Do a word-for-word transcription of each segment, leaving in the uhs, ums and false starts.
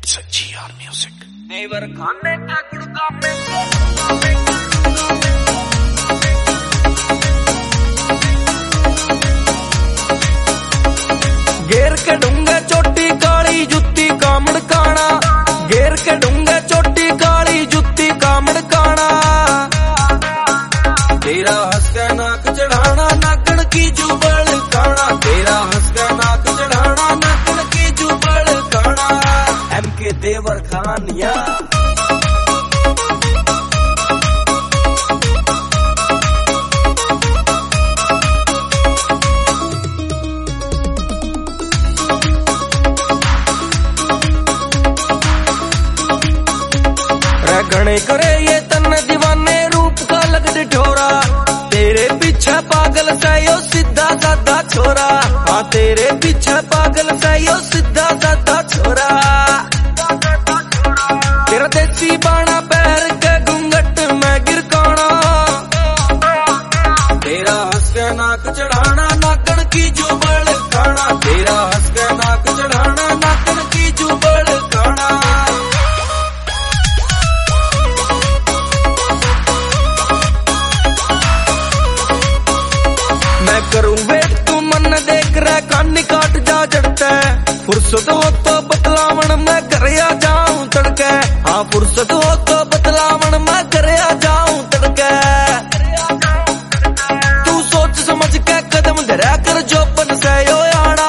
It's a G R music. देवर खाने का गुड़का में घेर के ढूंगे चोटी काली जुत्ती कामड़ काना, घेर के ढूंगे चोटी काली जुत्ती कामड़ काना। तेरा हंस के नाक चढ़ाना नाकन की जुबल काना, तेरा हंस के नाक चढ़ाना नाकन की जुबल काना। एम के देवर खानिया घने करे ये तन दीवाने रूप का लगद ठोरा, तेरे पीछे पागल से यो सीधा साधा छोरा। हाँ तेरे पीछे पागल से यो सीधा साधा छोरा। तेरा देसी बाणा पैर के घूंघट में गिरकाना, तेरा हंस के नाक चढ़ाना नाकन की जुबल खाना, तेरा हंस के नाक चढ़ाना नाकन की जुबल खाना। मैं करूं वेट तू मन देख रहा कानी काट जा जड़ता है, फुर्सत हो तो बतलावन मैं घर आ जाऊं तड़के। हाँ फुर्सत हो तो बतलावन मैं घर आ जाऊं तड़के। तू सोच समझ के कदम धरा कर जोपन से यो आना,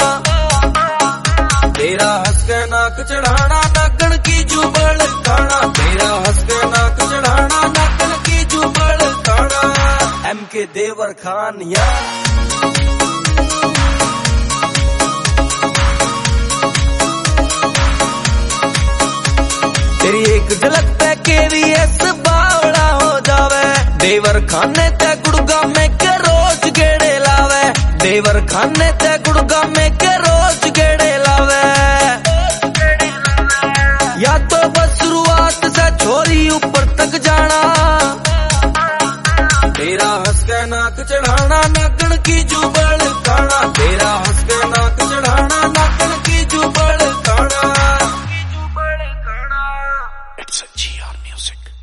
तेरा हंस के नाक चढ़ाना नाकन की जुबल खाना, तेरा हंस के नाक चढ़ाना नाकन की जुबल खाना। एम के देवर खानिया तेरी एक झलक पे केवीएस बावड़ा हो जावे, देवर खाने ते गुड़गा में के रोज गेड़े लावे, देवर खाने ते गुड़गा में के रोज गेड़े लावे। या तो बस शुरुआत से छोरी ऊपर तक जाना, तेरा हंस के नाक चढ़ाना नाकन की जुबल खाना, तेरा हंस के नाक चढ़ाना नाकन की जुबल खाना। It's a G R music.